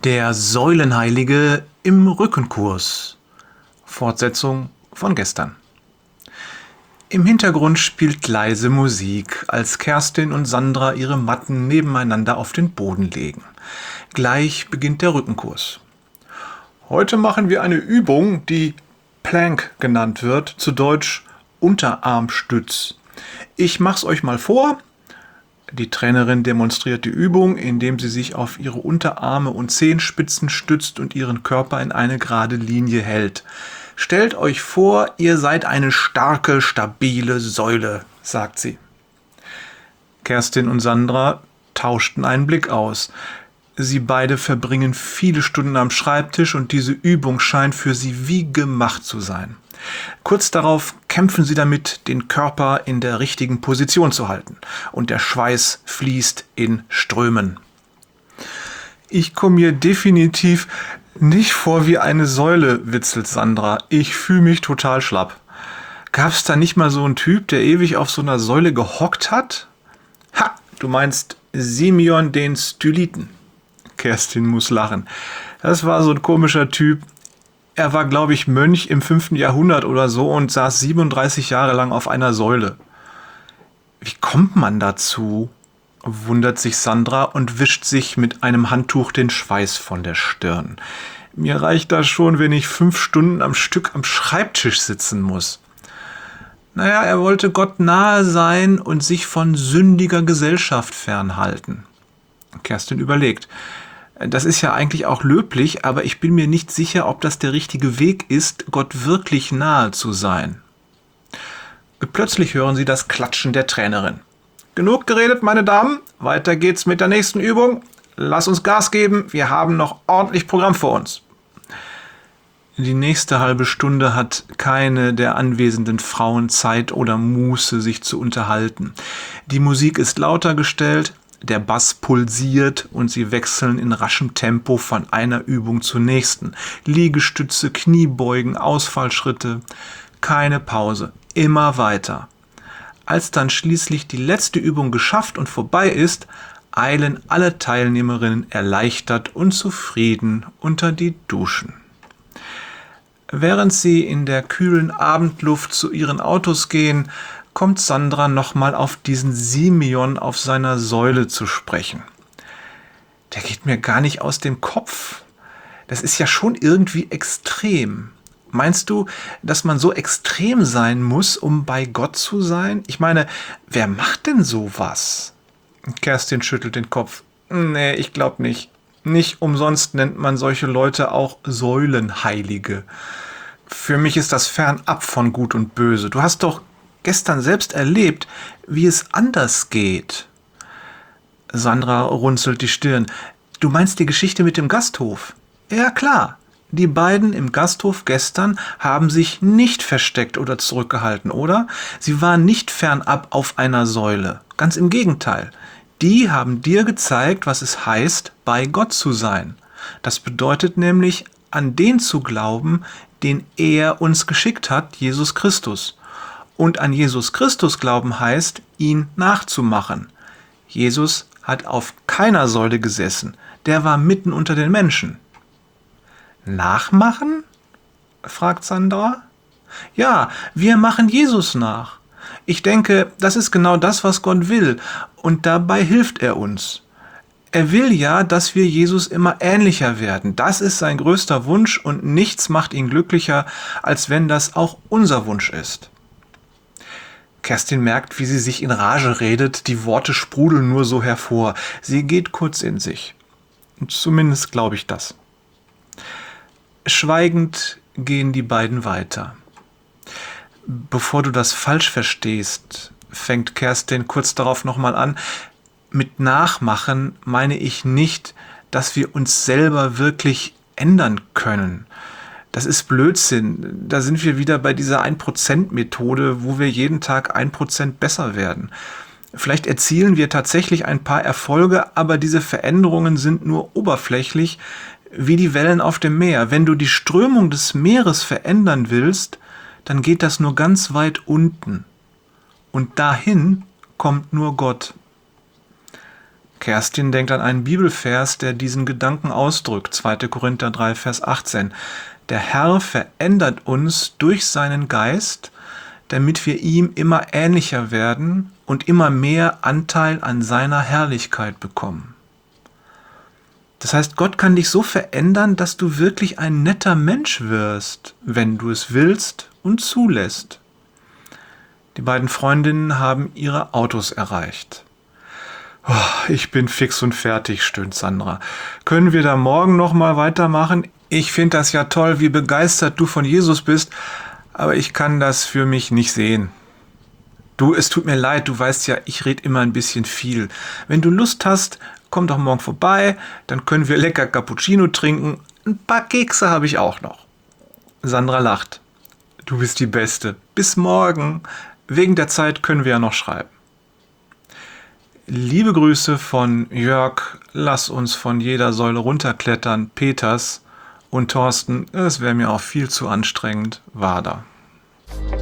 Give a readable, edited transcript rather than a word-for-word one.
Der Säulenheilige im Rückenkurs. Fortsetzung von gestern. Im Hintergrund spielt leise Musik, als Kerstin und Sandra ihre Matten nebeneinander auf den Boden legen. Gleich beginnt der Rückenkurs. Heute machen wir eine Übung, die Plank genannt wird, zu Deutsch Unterarmstütz. Ich mach's euch mal vor. Die Trainerin demonstriert die Übung, indem sie sich auf ihre Unterarme und Zehenspitzen stützt und ihren Körper in eine gerade Linie hält. Stellt euch vor, ihr seid eine starke, stabile Säule, sagt sie. Kerstin und Sandra tauschten einen Blick aus. Sie beide verbringen viele Stunden am Schreibtisch und diese Übung scheint für sie wie gemacht zu sein. Kurz darauf kämpfen sie damit, den Körper in der richtigen Position zu halten. Und der Schweiß fließt in Strömen. Ich komme mir definitiv nicht vor wie eine Säule, witzelt Sandra. Ich fühle mich total schlapp. Gab es da nicht mal so einen Typ, der ewig auf so einer Säule gehockt hat? Ha, du meinst Simeon den Styliten. Kerstin muss lachen. Das war so ein komischer Typ. Er war, glaube ich, Mönch im 5. Jahrhundert oder so und saß 37 Jahre lang auf einer Säule. Wie kommt man dazu? Wundert sich Sandra und wischt sich mit einem Handtuch den Schweiß von der Stirn. Mir reicht das schon, wenn ich 5 Stunden am Stück am Schreibtisch sitzen muss. Naja, er wollte Gott nahe sein und sich von sündiger Gesellschaft fernhalten. Kerstin überlegt. Das ist ja eigentlich auch löblich, aber ich bin mir nicht sicher, ob das der richtige Weg ist, Gott wirklich nahe zu sein. Plötzlich hören sie das Klatschen der Trainerin. Genug geredet, meine Damen. Weiter geht's mit der nächsten Übung. Lass uns Gas geben, wir haben noch ordentlich Programm vor uns. Die nächste halbe Stunde hat keine der anwesenden Frauen Zeit oder Muße, sich zu unterhalten. Die Musik ist lauter gestellt, der Bass pulsiert und sie wechseln in raschem Tempo von einer Übung zur nächsten. Liegestütze, Kniebeugen, Ausfallschritte. Keine Pause, immer weiter. Als dann schließlich die letzte Übung geschafft und vorbei ist, eilen alle Teilnehmerinnen erleichtert und zufrieden unter die Duschen. Während sie in der kühlen Abendluft zu ihren Autos gehen, kommt Sandra nochmal auf diesen Simeon auf seiner Säule zu sprechen. Der geht mir gar nicht aus dem Kopf. Das ist ja schon irgendwie extrem. Meinst du, dass man so extrem sein muss, um bei Gott zu sein? Ich meine, wer macht denn sowas? Kerstin schüttelt den Kopf. Nee, ich glaube nicht. Nicht umsonst nennt man solche Leute auch Säulenheilige. Für mich ist das fernab von Gut und Böse. Du hast doch gestern selbst erlebt, wie es anders geht. Sandra runzelt die Stirn. Du meinst die Geschichte mit dem Gasthof? Ja, klar. Die beiden im Gasthof gestern haben sich nicht versteckt oder zurückgehalten, oder? Sie waren nicht fernab auf einer Säule. Ganz im Gegenteil. Die haben dir gezeigt, was es heißt, bei Gott zu sein. Das bedeutet nämlich, an den zu glauben, den er uns geschickt hat, Jesus Christus. Und an Jesus Christus glauben heißt, ihn nachzumachen. Jesus hat auf keiner Säule gesessen. Der war mitten unter den Menschen. Nachmachen? Fragt Sandra. Ja, wir machen Jesus nach. Ich denke, das ist genau das, was Gott will. Und dabei hilft er uns. Er will ja, dass wir Jesus immer ähnlicher werden. Das ist sein größter Wunsch und nichts macht ihn glücklicher, als wenn das auch unser Wunsch ist. Kerstin merkt, wie sie sich in Rage redet, die Worte sprudeln nur so hervor. Sie geht kurz in sich. Zumindest glaube ich das. Schweigend gehen die beiden weiter. Bevor du das falsch verstehst, fängt Kerstin kurz darauf nochmal an. Mit Nachmachen meine ich nicht, dass wir uns selber wirklich ändern können. Das ist Blödsinn. Da sind wir wieder bei dieser 1%-Methode, wo wir jeden Tag 1% besser werden. Vielleicht erzielen wir tatsächlich ein paar Erfolge, aber diese Veränderungen sind nur oberflächlich, wie die Wellen auf dem Meer. Wenn du die Strömung des Meeres verändern willst, dann geht das nur ganz weit unten. Und dahin kommt nur Gott. Kerstin denkt an einen Bibelvers, der diesen Gedanken ausdrückt. 2. Korinther 3, Vers 18. Der Herr verändert uns durch seinen Geist, damit wir ihm immer ähnlicher werden und immer mehr Anteil an seiner Herrlichkeit bekommen. Das heißt, Gott kann dich so verändern, dass du wirklich ein netter Mensch wirst, wenn du es willst und zulässt. Die beiden Freundinnen haben ihre Autos erreicht. Oh, ich bin fix und fertig, stöhnt Sandra. Können wir da morgen noch mal weitermachen? Ich finde das ja toll, wie begeistert du von Jesus bist, aber ich kann das für mich nicht sehen. Du, es tut mir leid, du weißt ja, ich rede immer ein bisschen viel. Wenn du Lust hast, komm doch morgen vorbei, dann können wir lecker Cappuccino trinken. Ein paar Kekse habe ich auch noch. Sandra lacht. Du bist die Beste. Bis morgen. Wegen der Zeit können wir ja noch schreiben. Liebe Grüße von Jörg, lass uns von jeder Säule runterklettern, Peters und Thorsten, es wäre mir auch viel zu anstrengend, Wader.